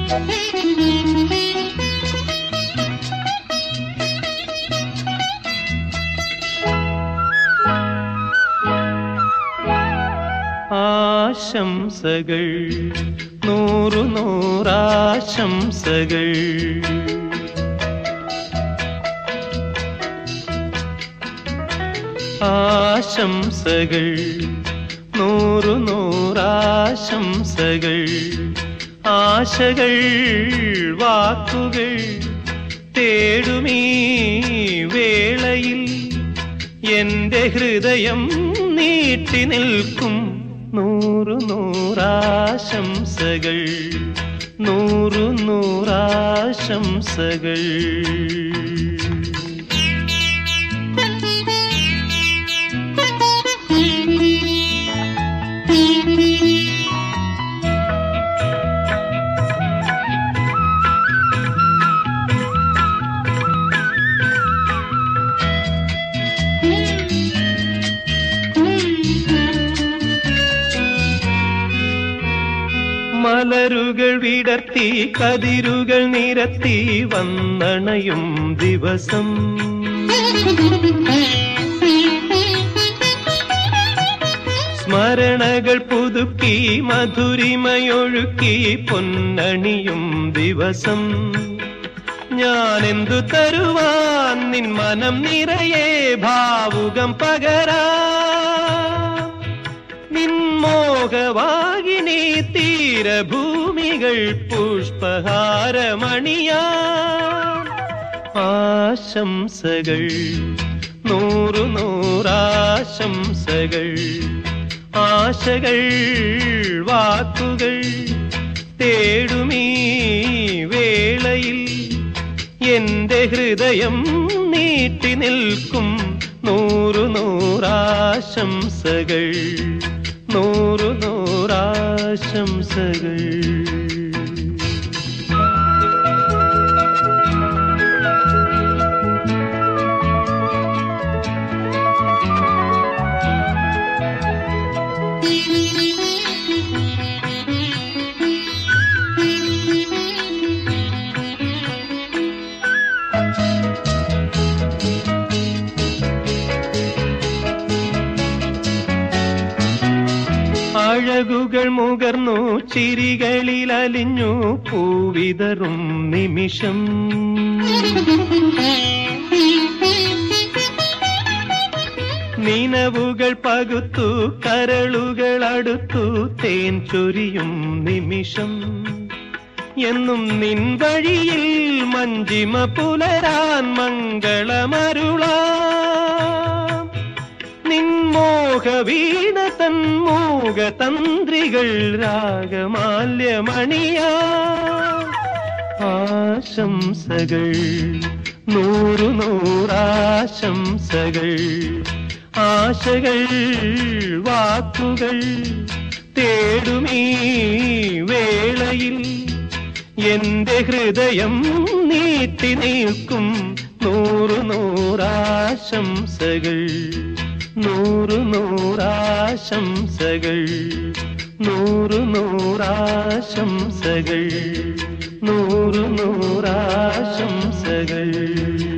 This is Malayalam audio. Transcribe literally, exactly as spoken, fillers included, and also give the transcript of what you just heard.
ആശംസകൾ നൂറു നൂറാശംസകൾ. ആശംസകൾ നൂറു നൂറാശംസകൾ. ആശകൾ വാക്കുകൾ തേടുമീ വേളയിൽ എന്റെ ഹൃദയം നീട്ടി നിൽക്കും നൂറു നൂറാശംസകൾ, നൂറു നൂറാശംസകൾ. മലരുകൾ വിടർത്തി കതിരുകൾ നിരത്തി വന്നണയും ദിവസം, സ്മരണകൾ പുതുക്കി മധുരിമയൊഴുക്കി പൊന്നണിയും ദിവസം. ഞാനെന്തു തരുവാൻ നിൻ മനം നിറയെ ഭാവുകം പകരാ, നിൻമോഹവാഹിനി തീരഭൂമികൾ പുഷ്പഹാരമണിയാ. ആശംസകൾ നൂറു നൂറാശംസകൾ. ആശകൾ വാക്കുകൾ തേടുമീ വേളയിൽ എന്റെ ഹൃദയം നീട്ടി നിൽക്കും നൂറു നൂറാശംസകൾ, നൂറു നൂറാശംസകൾ. അഴകുകൾ മുകർന്നു ചിരികളിൽ അലിഞ്ഞു പൂവിതറും നിമിഷം, നിനവുകൾ പകുത്തു കരളുകൾ അടുത്തു തേൻ ചൊരിയും നിമിഷം. എന്നും നിൻ വഴിയിൽ മഞ്ജിമ പുലരാൻ മംഗളമരുളാം, നിൻമോഹവീണ തൻ മൂകതന്ത്രികൾ രാഗമാല്യമണിയാ. ആശംസകൾ നൂറു നൂറാശംസകൾ. ആശകൾ വാക്കുകൾ തേടുമീ വേളയിൽ എന്റെ ഹൃദയം നീട്ടി നിൽക്കും നൂറു നൂറാശംസകൾ, നൂറു നൂറാശംസകൾ, നൂറു നൂറാശംസകൾ, നൂറു നൂറാശംസകൾ.